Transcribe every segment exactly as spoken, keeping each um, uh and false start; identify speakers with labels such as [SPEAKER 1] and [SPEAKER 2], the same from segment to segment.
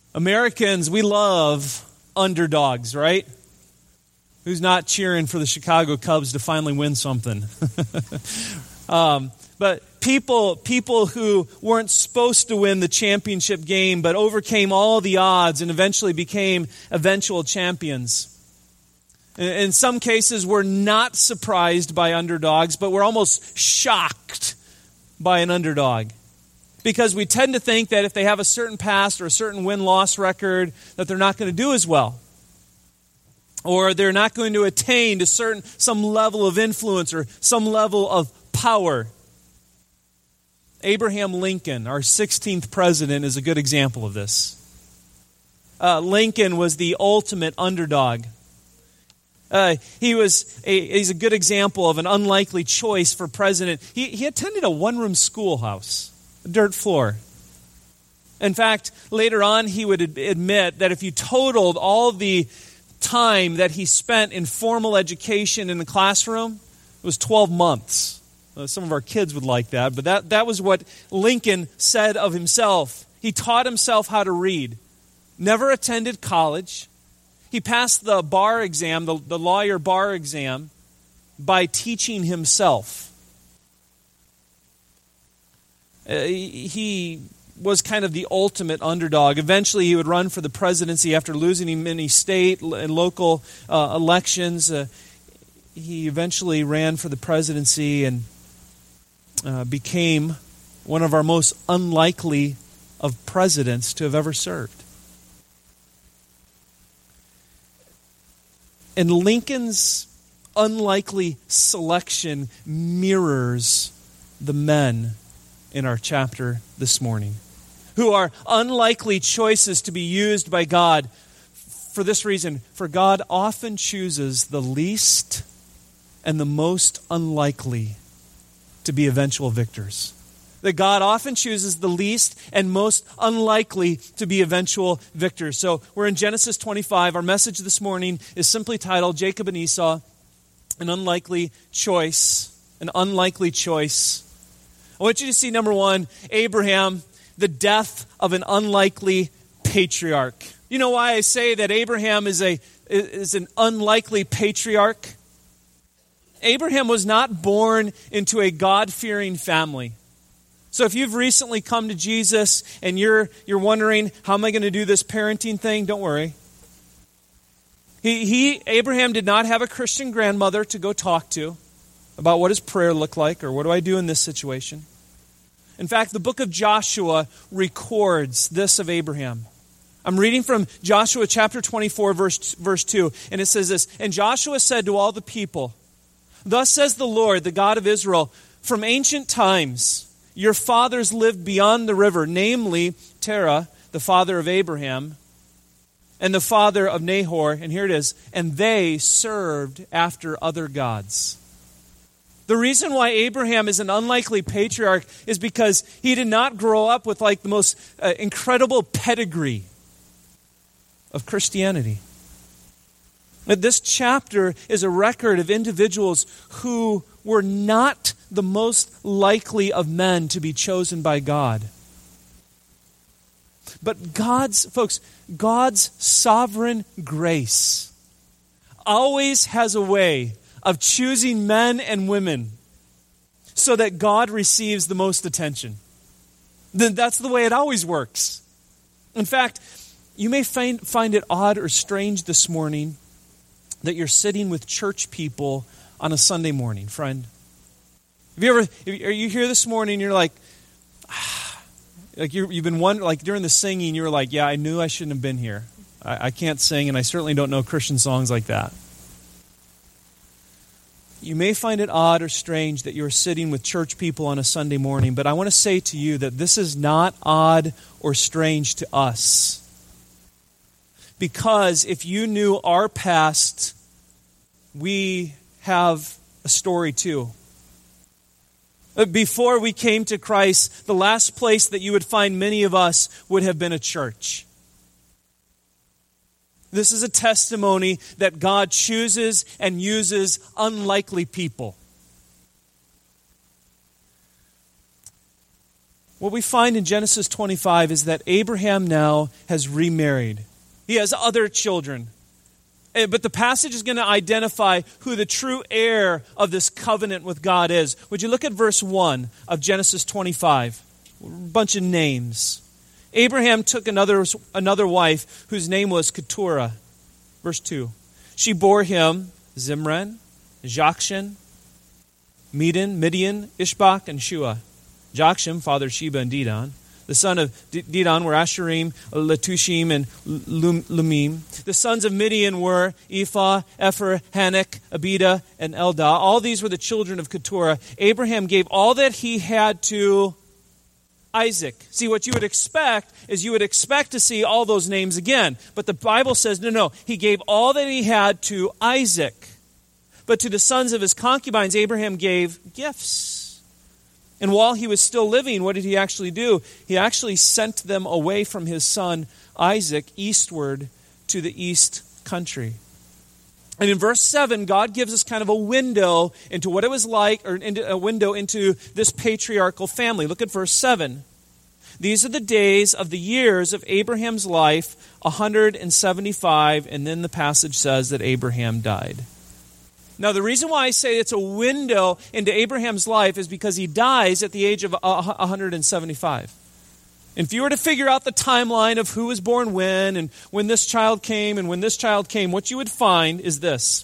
[SPEAKER 1] Americans, we love underdogs, right? Who's not cheering for the Chicago Cubs to finally win something? um, but people, people who weren't supposed to win the championship game but overcame all the odds and eventually became eventual champions. In some cases, we're not surprised by underdogs, but we're almost shocked by an underdog. Because we tend to think that if they have a certain past or a certain win-loss record, that they're not going to do as well. Or they're not going to attain to certain some level of influence or some level of power. Abraham Lincoln, our sixteenth president, is a good example of this. Uh, Lincoln was the ultimate underdog. Uh, he was a, he's a good example of an unlikely choice for president. He, he attended a one-room schoolhouse, a dirt floor. In fact, later on he would ad- admit that if you totaled all the time that he spent in formal education in the classroom, it was twelve months. Uh, some of our kids would like that, but that, that was what Lincoln said of himself. He taught himself how to read, never attended college. He passed the bar exam, the, the lawyer bar exam, by teaching himself. Uh, he was kind of the ultimate underdog. Eventually, he would run for the presidency after losing many state and local uh, elections. Uh, he eventually ran for the presidency and uh, became one of our most unlikely of presidents to have ever served. And Lincoln's unlikely selection mirrors the men in our chapter this morning, who are unlikely choices to be used by God for this reason. For God often chooses the least and the most unlikely to be eventual victors. That God often chooses the least and most unlikely to be eventual victors. So we're in Genesis twenty-five. Our message this morning is simply titled, Jacob and Esau, an unlikely choice. An unlikely choice. I want you to see, number one, Abraham, the death of an unlikely patriarch. You know why I say that Abraham is a is an unlikely patriarch? Abraham was not born into a God-fearing family. So if you've recently come to Jesus and you're you're wondering, how am I going to do this parenting thing? Don't worry. He, he Abraham did not have a Christian grandmother to go talk to about what does prayer look like or what do I do in this situation. In fact, the book of Joshua records this of Abraham. I'm reading from Joshua chapter twenty-four, verse, verse two, and it says this, And Joshua said to all the people, Thus says the Lord, the God of Israel, from ancient times your fathers lived beyond the river, namely Terah, the father of Abraham, and the father of Nahor, and here it is, and they served after other gods. The reason why Abraham is an unlikely patriarch is because he did not grow up with like the most uh, incredible pedigree of Christianity. But this chapter is a record of individuals who were not the most likely of men to be chosen by God. But God's, folks, God's sovereign grace always has a way of choosing men and women so that God receives the most attention. That's the way it always works. In fact, you may find, find it odd or strange this morning that you're sitting with church people on a Sunday morning, friend. Have you ever, are you here this morning and you're like, ah, like you're, you've been wondering, like during the singing, you were like, yeah, I knew I shouldn't have been here. I, I can't sing and I certainly don't know Christian songs like that. You may find it odd or strange that you're sitting with church people on a Sunday morning, but I want to say to you that this is not odd or strange to us. Because if you knew our past, we have a story too. Before we came to Christ, the last place that you would find many of us would have been a church. This is a testimony that God chooses and uses unlikely people. What we find in Genesis twenty-five is that Abraham now has remarried. He has other children. But the passage is going to identify who the true heir of this covenant with God is. Would you look at verse one of Genesis twenty-five? A bunch of names. Abraham took another, another wife whose name was Keturah. Verse two. She bore him Zimran, Jokshan, Medan, Midian, Ishbak, and Shua. Jokshan fathered Sheba and Dedan. The son of Dedan were Asherim, Letushim, and Lumim. The sons of Midian were Ephah, Epher, Hanok, Abida, and Eldah. All these were the children of Keturah. Abraham gave all that he had to Isaac. See, what you would expect is you would expect to see all those names again. But the Bible says, no, no, he gave all that he had to Isaac. But to the sons of his concubines, Abraham gave gifts. And while he was still living, what did he actually do? He actually sent them away from his son Isaac eastward to the east country. And in verse seven, God gives us kind of a window into what it was like, or into a window into this patriarchal family. Look at verse seven. These are the days of the years of Abraham's life, one hundred seventy-five, and then the passage says that Abraham died. Now, the reason why I say it's a window into Abraham's life is because he dies at the age of one hundred seventy-five. And if you were to figure out the timeline of who was born when, and when this child came, and when this child came, what you would find is this.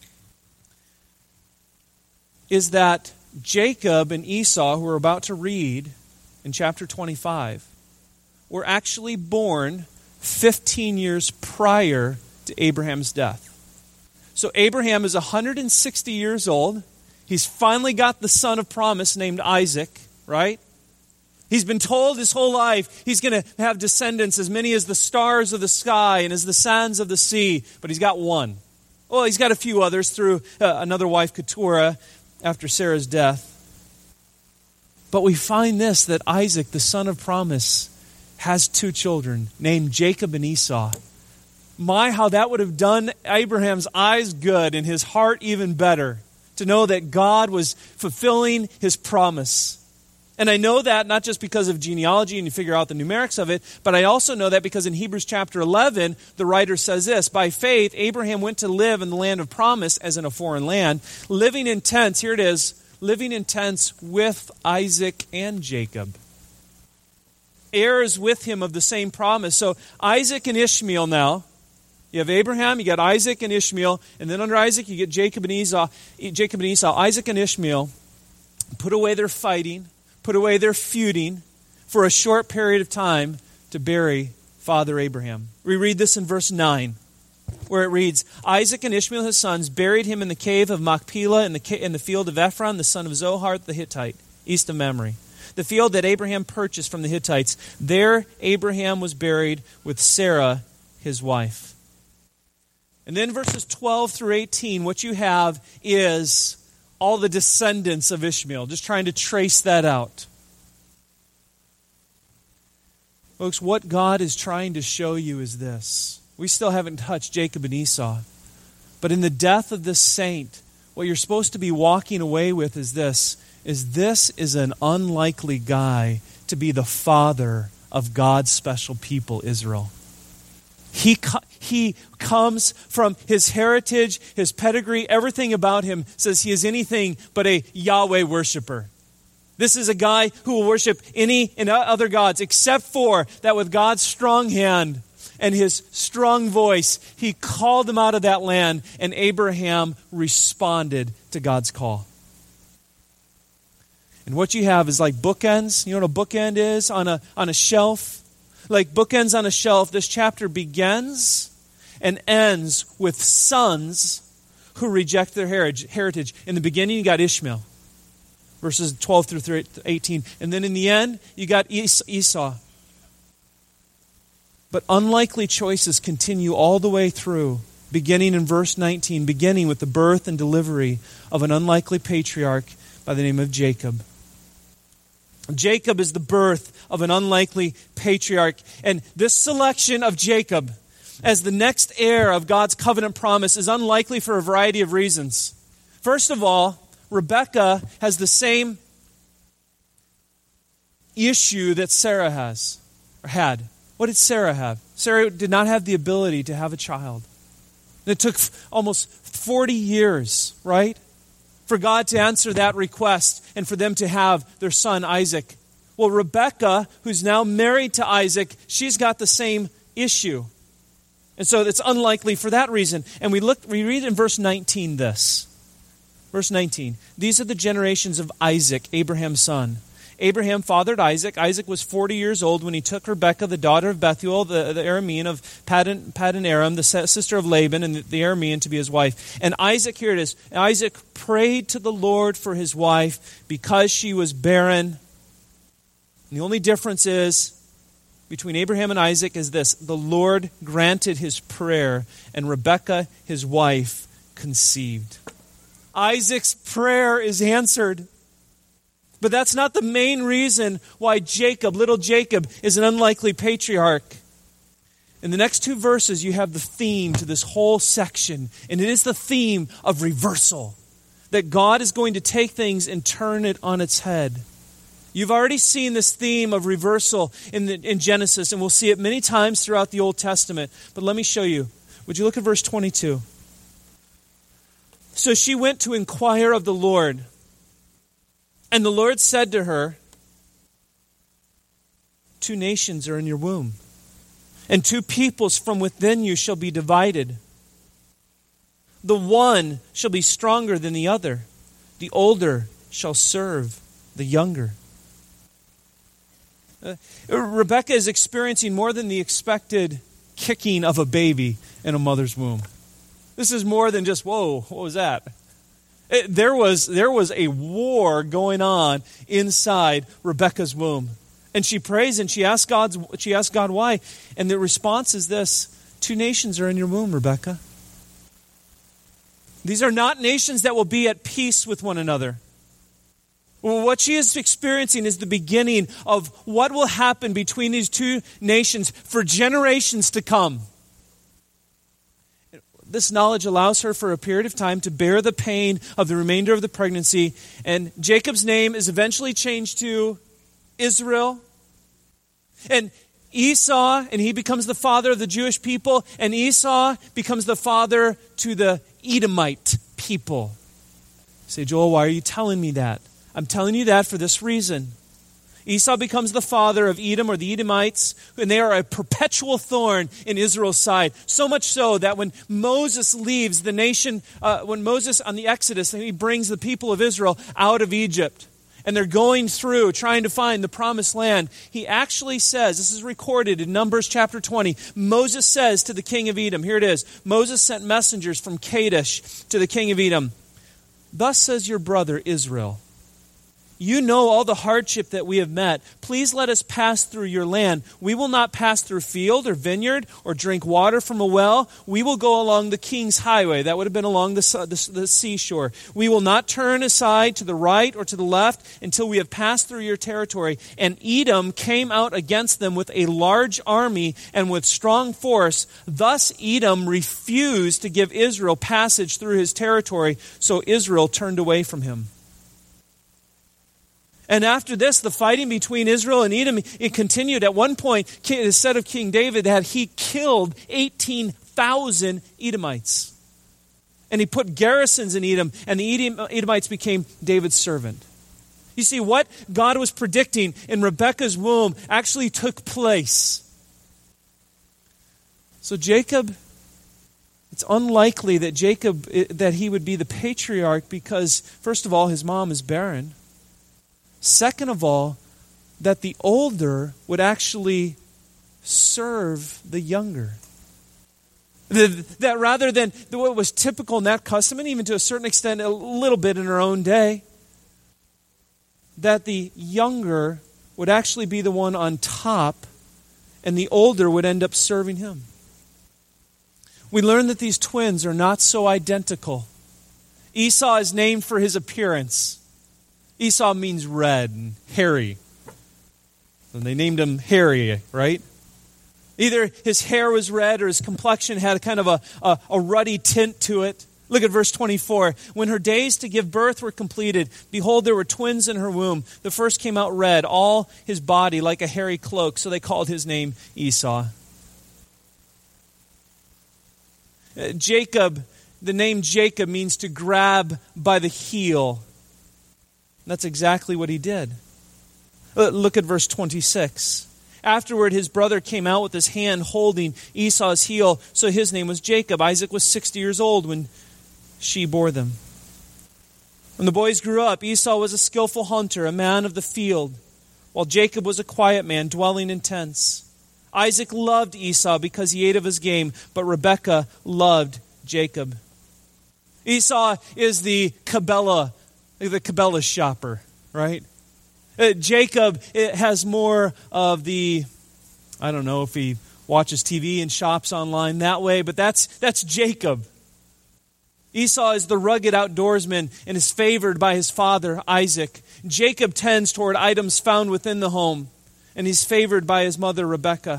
[SPEAKER 1] Is that Jacob and Esau, who we're about to read in chapter twenty-five, were actually born fifteen years prior to Abraham's death. So Abraham is one hundred sixty years old. He's finally got the son of promise named Isaac, right? He's been told his whole life he's going to have descendants as many as the stars of the sky and as the sands of the sea, but he's got one. Well, he's got a few others through uh, another wife, Keturah, after Sarah's death. But we find this, that Isaac, the son of promise, has two children named Jacob and Esau. My, how that would have done Abraham's eyes good and his heart even better to know that God was fulfilling his promise. And I know that not just because of genealogy and you figure out the numerics of it, but I also know that because in Hebrews chapter eleven, the writer says this, by faith, Abraham went to live in the land of promise as in a foreign land, living in tents, here it is, living in tents with Isaac and Jacob. Heirs with him of the same promise. So Isaac and Ishmael now. You have Abraham, you got Isaac and Ishmael, and then under Isaac you get Jacob and Esau. Jacob and Esau, Isaac and Ishmael put away their fighting, put away their feuding for a short period of time to bury Father Abraham. We read this in verse nine, where it reads, Isaac and Ishmael his sons buried him in the cave of Machpelah in the, ca- in the field of Ephron, the son of Zohar the Hittite, east of Mamre. The field that Abraham purchased from the Hittites. There Abraham was buried with Sarah, his wife. And then verses twelve through eighteen, what you have is all the descendants of Ishmael, just trying to trace that out. Folks, what God is trying to show you is this. We still haven't touched Jacob and Esau. But in the death of this saint, what you're supposed to be walking away with is this, is this is an unlikely guy to be the father of God's special people, Israel. He, he comes from his heritage, his pedigree, everything about him says he is anything but a Yahweh worshiper. This is a guy who will worship any and other gods except for that with God's strong hand and his strong voice, he called them out of that land, and Abraham responded to God's call. And what you have is like bookends. You know what a bookend is on a, on a shelf? Like bookends on a shelf, this chapter begins and ends with sons who reject their heritage. In the beginning, you got Ishmael, verses twelve through eighteen. And then in the end, you got Esau. But unlikely choices continue all the way through, beginning in verse nineteen, beginning with the birth and delivery of an unlikely patriarch by the name of Jacob. Jacob is the birth of an unlikely patriarch. And this selection of Jacob as the next heir of God's covenant promise is unlikely for a variety of reasons. First of all, Rebekah has the same issue that Sarah has, or had. What did Sarah have? Sarah did not have the ability to have a child. It took almost forty years, right, for God to answer that request and for them to have their son Isaac. Well, Rebekah, who's now married to Isaac, she's got the same issue. And so it's unlikely for that reason. And we look, we read in verse nineteen this. Verse nineteen. These are the generations of Isaac, Abraham's son. Abraham fathered Isaac. Isaac was forty years old when he took Rebekah, the daughter of Bethuel, the, the Aramean of Paddan, Paddan Aram, the sister of Laban, and the, the Aramean to be his wife. And Isaac, here it is, Isaac prayed to the Lord for his wife because she was barren. And the only difference is between Abraham and Isaac is this: the Lord granted his prayer, and Rebekah, his wife, conceived. Isaac's prayer is answered. But that's not the main reason why Jacob, little Jacob, is an unlikely patriarch. In the next two verses, you have the theme to this whole section, and it is the theme of reversal. That God is going to take things and turn it on its head. You've already seen this theme of reversal in, the, in Genesis, and we'll see it many times throughout the Old Testament. But let me show you. Would you look at verse twenty-two? So she went to inquire of the Lord. And the Lord said to her, two nations are in your womb, and two peoples from within you shall be divided. The one shall be stronger than the other. The older shall serve the younger. Uh, Rebekah is experiencing more than the expected kicking of a baby in a mother's womb. This is more than just, whoa, what was that? It, there was there was a war going on inside Rebekah's womb. And she prays and she asks, God's, she asks God why. And the response is this: two nations are in your womb, Rebekah. These are not nations that will be at peace with one another. Well, what she is experiencing is the beginning of what will happen between these two nations for generations to come. This knowledge allows her for a period of time to bear the pain of the remainder of the pregnancy. And Jacob's name is eventually changed to Israel. And Esau, and he becomes the father of the Jewish people. And Esau becomes the father to the Edomite people. You say, Joel, why are you telling me that? I'm telling you that for this reason. Esau becomes the father of Edom, or the Edomites, and they are a perpetual thorn in Israel's side. So much so that when Moses leaves the nation, uh, when Moses on the Exodus, he brings the people of Israel out of Egypt, and they're going through trying to find the promised land, he actually says, this is recorded in Numbers chapter twenty, Moses says to the king of Edom, here it is, Moses sent messengers from Kadesh to the king of Edom, thus says your brother Israel, you know all the hardship that we have met. Please let us pass through your land. We will not pass through field or vineyard or drink water from a well. We will go along the king's highway. That would have been along the, the, the seashore. We will not turn aside to the right or to the left until we have passed through your territory. And Edom came out against them with a large army and with strong force. Thus Edom refused to give Israel passage through his territory, so Israel turned away from him. And after this, the fighting between Israel and Edom, it continued. At one point, it is said of King David that he killed eighteen thousand Edomites. And he put garrisons in Edom, and the Edomites became David's servant. You see, what God was predicting in Rebekah's womb actually took place. So Jacob, it's unlikely that Jacob, that he would be the patriarch because, first of all, his mom is barren. Second of all, that the older would actually serve the younger. That rather than what was typical in that custom, and even to a certain extent a little bit in our own day, that the younger would actually be the one on top and the older would end up serving him. We learn that these twins are not so identical. Esau is named for his appearance. Esau means red and hairy. And they named him Hairy, right? Either his hair was red or his complexion had kind of a, a, a ruddy tint to it. Look at verse twenty-four. When her days to give birth were completed, behold, there were twins in her womb. The first came out red, all his body like a hairy cloak, so they called his name Esau. Uh, Jacob, the name Jacob means to grab by the heel. That's exactly what he did. Uh, look at verse twenty-six. Afterward, his brother came out with his hand holding Esau's heel, so his name was Jacob. Isaac was sixty years old when she bore them. When the boys grew up, Esau was a skillful hunter, a man of the field, while Jacob was a quiet man, dwelling in tents. Isaac loved Esau because he ate of his game, but Rebekah loved Jacob. Esau is the Cabela, the Cabela shopper, right? Uh, Jacob it has more of the, I don't know if he watches T V and shops online that way, but that's that's Jacob. Esau is the rugged outdoorsman and is favored by his father, Isaac. Jacob tends toward items found within the home, and he's favored by his mother, Rebekah.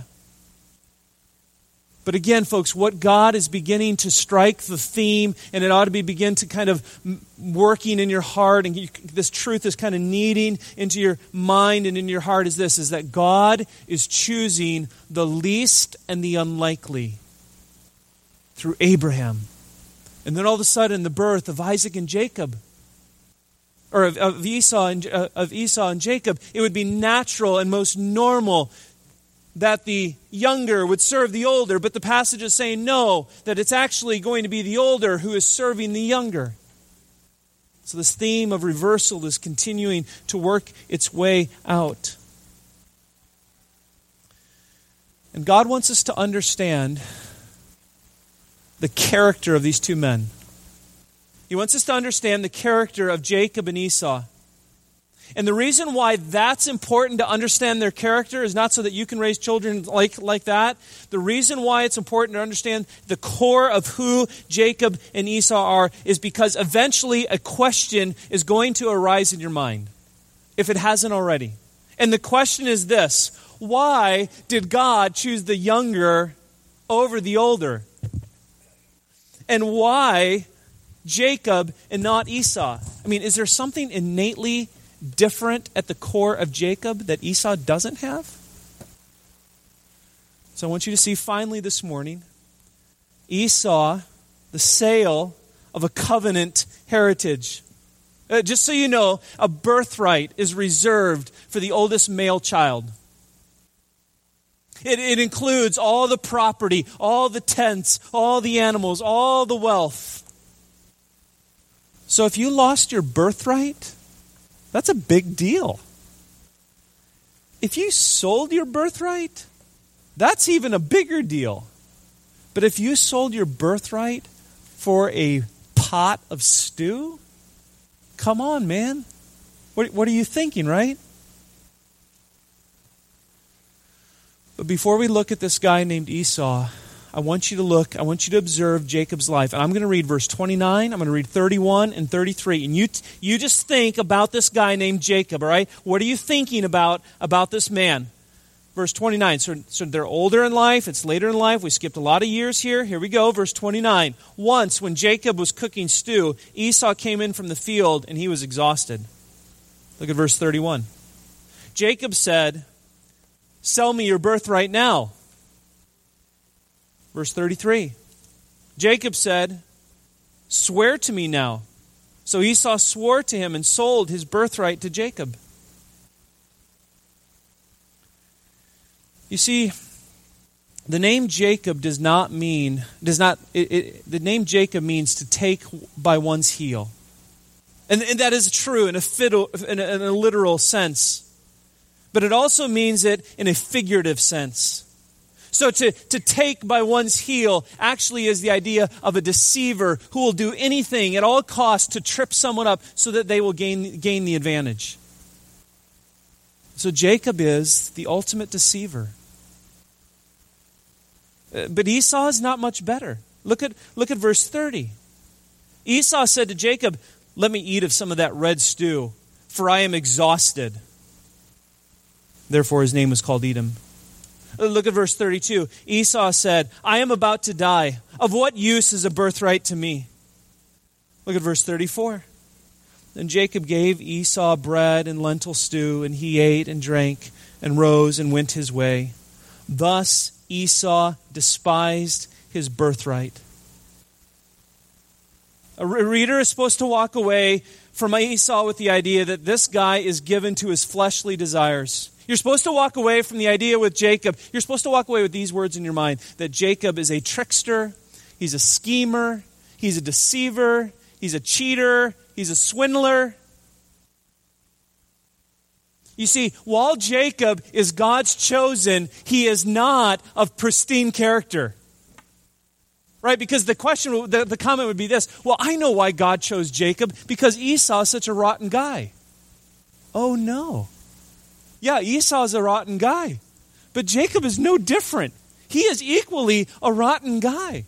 [SPEAKER 1] But again, folks, what God is beginning to strike the theme, and it ought to be begin to kind of working in your heart, and you, this truth is kind of kneading into your mind and in your heart, is this, is that God is choosing the least and the unlikely through Abraham. And then all of a sudden, the birth of Isaac and Jacob, or of, of Esau and uh, of Esau and Jacob, it would be natural and most normal that the younger would serve the older. But the passage is saying no, that it's actually going to be the older who is serving the younger. So this theme of reversal is continuing to work its way out. And God wants us to understand the character of these two men. He wants us to understand the character of Jacob and Esau. And the reason why that's important to understand their character is not so that you can raise children like, like that. The reason why it's important to understand the core of who Jacob and Esau are is because eventually a question is going to arise in your mind, if it hasn't already. And the question is this: why did God choose the younger over the older? And why Jacob and not Esau? I mean, is there something innately different at the core of Jacob that Esau doesn't have? So I want you to see finally this morning, Esau, the sale of a covenant heritage. Uh, just so you know, a birthright is reserved for the oldest male child. It, it includes all the property, all the tents, all the animals, all the wealth. So if you lost your birthright, that's a big deal. If you sold your birthright, that's even a bigger deal. But if you sold your birthright for a pot of stew, come on, man. What, what are you thinking, right? But before we look at this guy named Esau, I want you to look, I want you to observe Jacob's life. And I'm going to read verse twenty-nine, I'm going to read thirty-one and thirty-three. And you you just think about this guy named Jacob, all right? What are you thinking about, about this man? Verse twenty-nine, so, so they're older in life, it's later in life, we skipped a lot of years here. Here we go, verse twenty-nine. Once, when Jacob was cooking stew, Esau came in from the field, and he was exhausted. Look at verse thirty-one. Jacob said, "Sell me your birthright now." Verse thirty-three. Jacob said, "Swear to me now." So Esau swore to him and sold his birthright to Jacob. You see, the name Jacob does not mean, does not, it, it, the name Jacob means to take by one's heel. And, and that is true in a, fiddle, in, a, in a literal sense. But it also means it in a figurative sense. So to, to take by one's heel actually is the idea of a deceiver who will do anything at all costs to trip someone up so that they will gain, gain the advantage. So Jacob is the ultimate deceiver. But Esau is not much better. Look at, look at verse thirty. Esau said to Jacob, "Let me eat of some of that red stew, for I am exhausted." Therefore his name was called Edom. Look at verse thirty-two. Esau said, "I am about to die. Of what use is a birthright to me?" Look at verse thirty-four. Then Jacob gave Esau bread and lentil stew, and he ate and drank and rose and went his way. Thus Esau despised his birthright. A reader is supposed to walk away from Esau with the idea that this guy is given to his fleshly desires. You're supposed to walk away from the idea with Jacob. You're supposed to walk away with these words in your mind, that Jacob is a trickster, he's a schemer, he's a deceiver, he's a cheater, he's a swindler. You see, while Jacob is God's chosen, he is not of pristine character. Right? Because the question, the, the comment would be this: well, I know why God chose Jacob, because Esau is such a rotten guy. Oh no. Yeah, Esau is a rotten guy. But Jacob is no different. He is equally a rotten guy.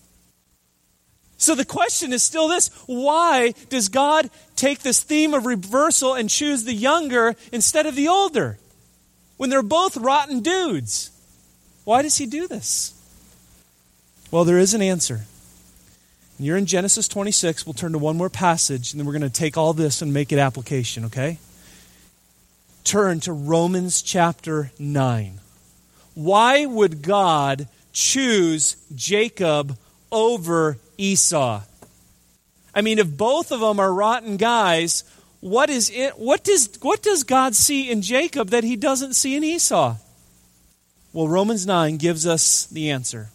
[SPEAKER 1] So the question is still this: why does God take this theme of reversal and choose the younger instead of the older, when they're both rotten dudes? Why does he do this? Well, there is an answer. And you're in Genesis twenty-six. We'll turn to one more passage, and then we're going to take all this and make it application, okay? Turn to Romans chapter nine. Why would God choose Jacob over Esau? I mean, if both of them are rotten guys, what is it? What does what does God see in Jacob that he doesn't see in Esau? Well, Romans nine gives us the answer.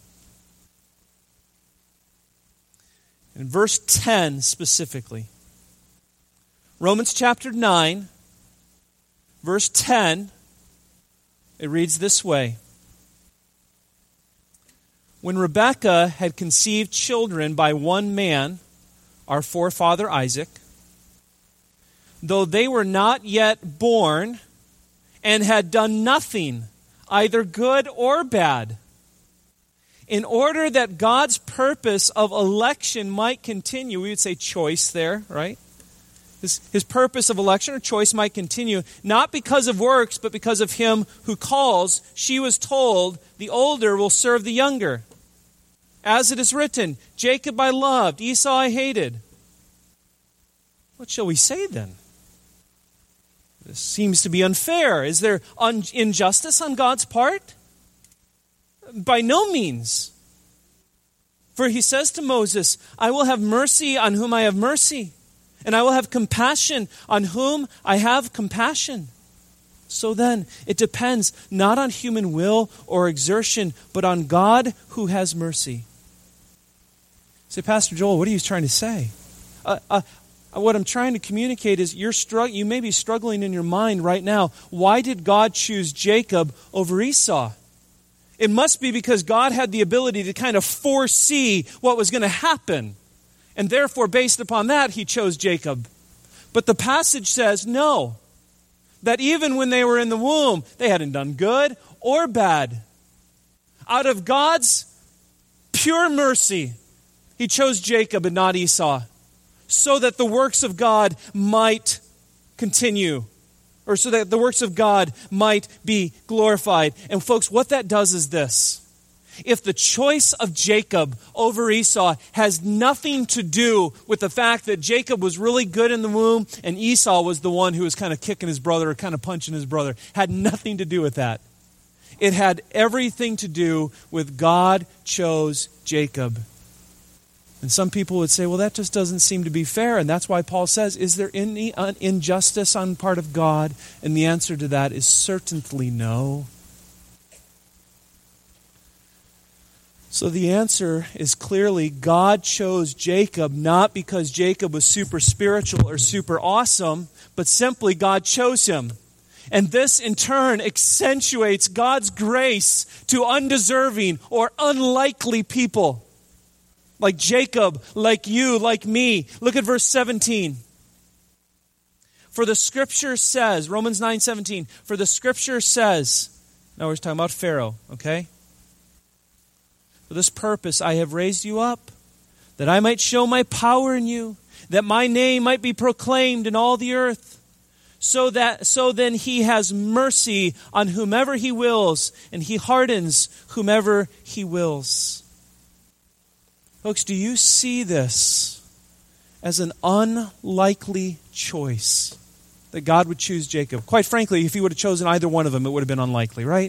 [SPEAKER 1] In verse ten specifically. Romans chapter nine, verse ten, it reads this way. When Rebekah had conceived children by one man, our forefather Isaac, though they were not yet born and had done nothing, either good or bad, in order that God's purpose of election might continue, we would say choice there, right? His, his purpose of election or choice might continue, not because of works, but because of him who calls. She was told, the older will serve the younger. As it is written, Jacob I loved, Esau I hated. What shall we say then? This seems to be unfair. Is there un- injustice on God's part? By no means. For he says to Moses, I will have mercy on whom I have mercy, and I will have compassion on whom I have compassion. So then, it depends not on human will or exertion, but on God who has mercy. Say, Pastor Joel, what are you trying to say? Uh, uh, what I'm trying to communicate is you're strugg- you may be struggling in your mind right now. Why did God choose Jacob over Esau? It must be because God had the ability to kind of foresee what was going to happen. And therefore, based upon that, he chose Jacob. But the passage says no. That even when they were in the womb, they hadn't done good or bad. Out of God's pure mercy, he chose Jacob and not Esau, so that the works of God might continue, or so that the works of God might be glorified. And folks, what that does is this. If the choice of Jacob over Esau has nothing to do with the fact that Jacob was really good in the womb and Esau was the one who was kind of kicking his brother or kind of punching his brother, had nothing to do with that. It had everything to do with God chose Jacob. And some people would say, well, that just doesn't seem to be fair. And that's why Paul says, is there any injustice on the part of God? And the answer to that is certainly no. So the answer is clearly God chose Jacob not because Jacob was super spiritual or super awesome, but simply God chose him. And this in turn accentuates God's grace to undeserving or unlikely people. Like Jacob, like you, like me. Look at verse seventeen. For the scripture says, Romans nine seventeen, for the scripture says, now we're talking about Pharaoh, okay? For this purpose I have raised you up, that I might show my power in you, that my name might be proclaimed in all the earth. So that so then he has mercy on whomever he wills, and he hardens whomever he wills. Folks, do you see this as an unlikely choice that God would choose Jacob. Quite frankly, if he would have chosen either one of them, it would have been unlikely, right?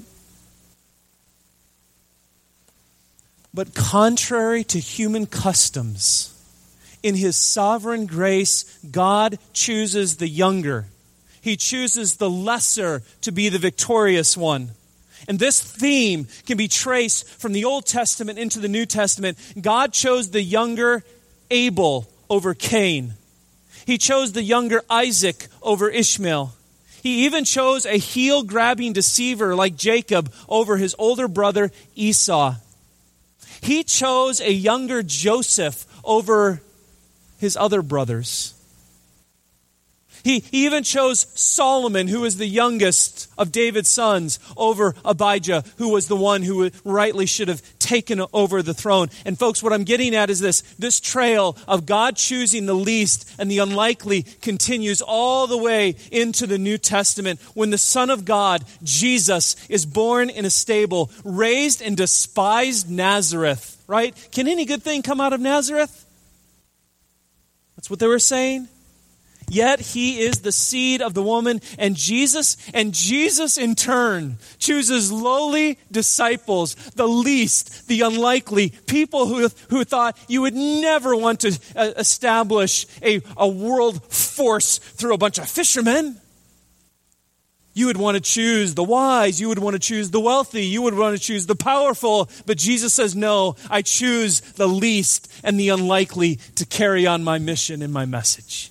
[SPEAKER 1] But contrary to human customs, in his sovereign grace, God chooses the younger. He chooses the lesser to be the victorious one. And this theme can be traced from the Old Testament into the New Testament. God chose the younger Abel over Cain. He chose the younger Isaac over Ishmael. He even chose a heel-grabbing deceiver like Jacob over his older brother Esau. He chose a younger Joseph over his other brothers. He, he even chose Solomon, who was the youngest of David's sons, over Abijah, who was the one who rightly should have taken over the throne. And folks, what I'm getting at is this. This trail of God choosing the least and the unlikely continues all the way into the New Testament when the Son of God, Jesus, is born in a stable, raised in despised Nazareth, right? Can any good thing come out of Nazareth? That's what they were saying. Yet he is the seed of the woman, and Jesus, and Jesus in turn chooses lowly disciples, the least, the unlikely, people who, who thought you would never want to uh, establish a, a world force through a bunch of fishermen. You would want to choose the wise, you would want to choose the wealthy, you would want to choose the powerful, but Jesus says, no, I choose the least and the unlikely to carry on my mission and my message.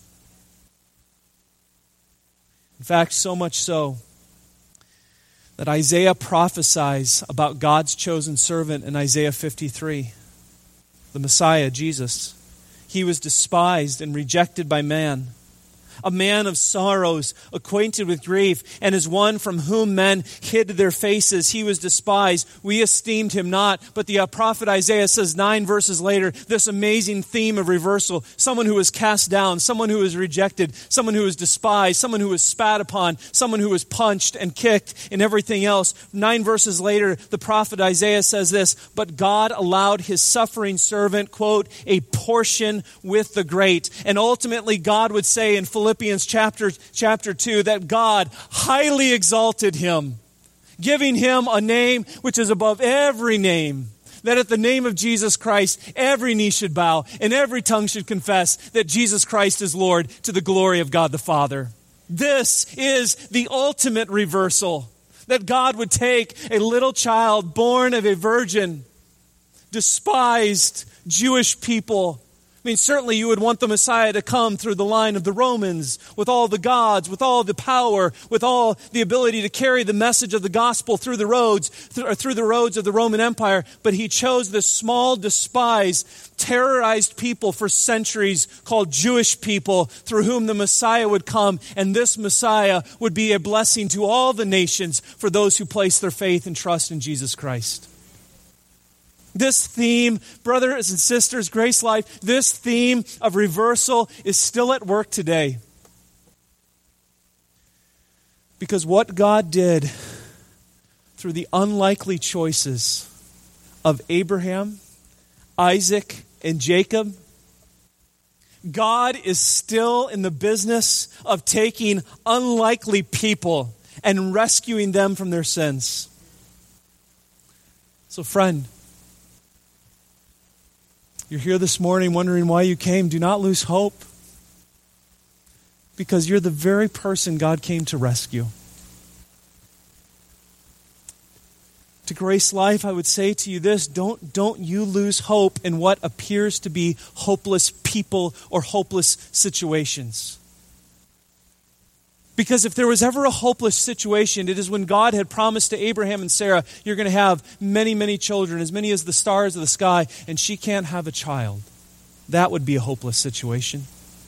[SPEAKER 1] In fact, so much so that Isaiah prophesies about God's chosen servant in Isaiah fifty-three, the Messiah, Jesus. He was despised and rejected by man, a man of sorrows, acquainted with grief, and as one from whom men hid their faces. He was despised. We esteemed him not. But the uh, prophet Isaiah says nine verses later, this amazing theme of reversal. Someone who was cast down, someone who was rejected, someone who was despised, someone who was spat upon, someone who was punched and kicked and everything else. Nine verses later, the prophet Isaiah says this, but God allowed his suffering servant, quote, a portion with the great. And ultimately, God would say in Philippians Philippians chapter, chapter two, that God highly exalted him, giving him a name which is above every name, that at the name of Jesus Christ, every knee should bow and every tongue should confess that Jesus Christ is Lord, to the glory of God the Father. This is the ultimate reversal, that God would take a little child born of a virgin, despised Jewish people. I mean, certainly you would want the Messiah to come through the line of the Romans, with all the gods, with all the power, with all the ability to carry the message of the gospel through the roads, th- through the roads of the Roman Empire. But he chose this small, despised, terrorized people for centuries called Jewish people, through whom the Messiah would come. And this Messiah would be a blessing to all the nations for those who place their faith and trust in Jesus Christ. This theme, brothers and sisters, Grace Life, this theme of reversal is still at work today. Because what God did through the unlikely choices of Abraham, Isaac, and Jacob, God is still in the business of taking unlikely people and rescuing them from their sins. So, friend, you're here this morning wondering why you came. Do not lose hope, because you're the very person God came to rescue. To Grace Life, I would say to you this, don't, don't you lose hope in what appears to be hopeless people or hopeless situations. Because if there was ever a hopeless situation, it is when God had promised to Abraham and Sarah, you're going to have many, many children, as many as the stars of the sky, and she can't have a child. That would be a hopeless situation.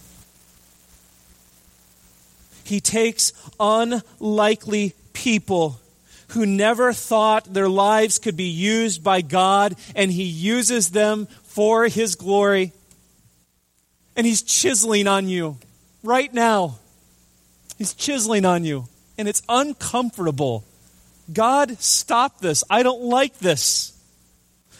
[SPEAKER 1] He takes unlikely people who never thought their lives could be used by God, and he uses them for his glory. And he's chiseling on you right now. He's chiseling on you, and it's uncomfortable. God, stop this. I don't like this.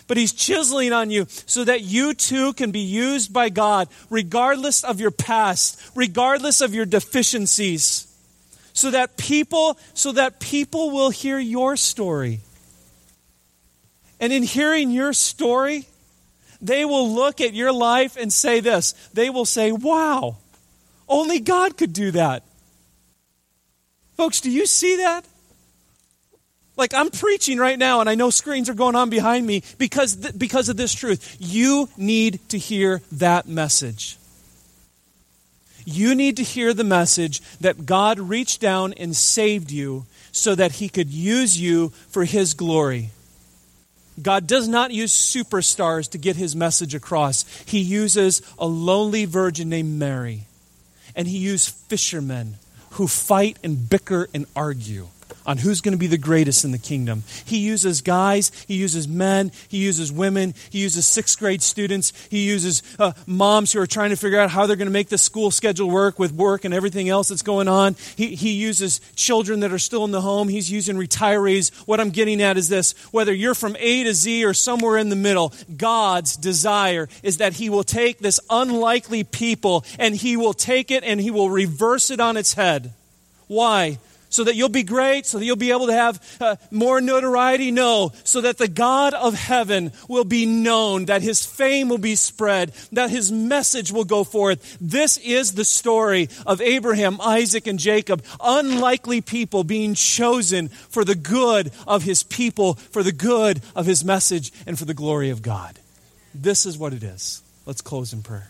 [SPEAKER 1] But He's chiseling on you so that you too can be used by God, regardless of your past, regardless of your deficiencies, so that people, so that people will hear your story. And in hearing your story, they will look at your life and say this. They will say, wow, only God could do that. Folks, do you see that? Like, I'm preaching right now, and I know screens are going on behind me because, th- because of this truth. You need to hear that message. You need to hear the message that God reached down and saved you so that He could use you for His glory. God does not use superstars to get His message across. He uses a lowly virgin named Mary. And He used fishermen who fight and bicker and argue on who's going to be the greatest in the kingdom. He uses guys, He uses men, He uses women, He uses sixth grade students, He uses uh, moms who are trying to figure out how they're going to make the school schedule work with work and everything else that's going on. He, he uses children that are still in the home. He's using retirees. What I'm getting at is this: whether you're from A to Z or somewhere in the middle, God's desire is that He will take this unlikely people and He will take it and He will reverse it on its head. Why? So that you'll be great, so that you'll be able to have uh, more notoriety? No. So that the God of heaven will be known, that His fame will be spread, that His message will go forth. This is the story of Abraham, Isaac, and Jacob. Unlikely people being chosen for the good of His people, for the good of His message, and for the glory of God. This is what it is. Let's close in prayer.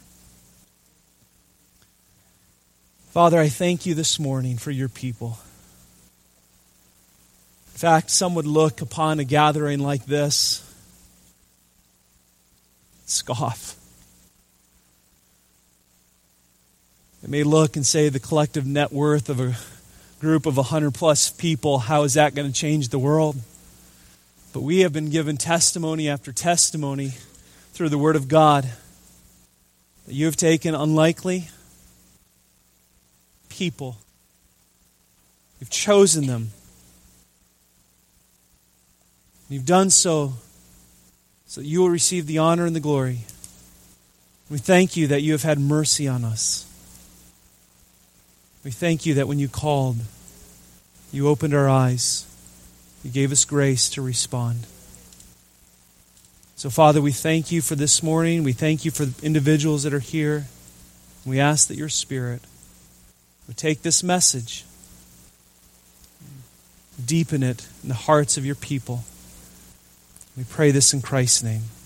[SPEAKER 1] Father, I thank You this morning for Your people. In fact, some would look upon a gathering like this, scoff. They may look and say the collective net worth of a group of one hundred plus people, how is that going to change the world? But we have been given testimony after testimony through the Word of God that You have taken unlikely people. You've chosen them. You've done so so that You will receive the honor and the glory. We thank You that You have had mercy on us. We thank You that when You called, You opened our eyes. You gave us grace to respond. So, Father, we thank You for this morning. We thank You for the individuals that are here. We ask that Your Spirit would take this message, deepen it in the hearts of Your people. We pray this in Christ's name.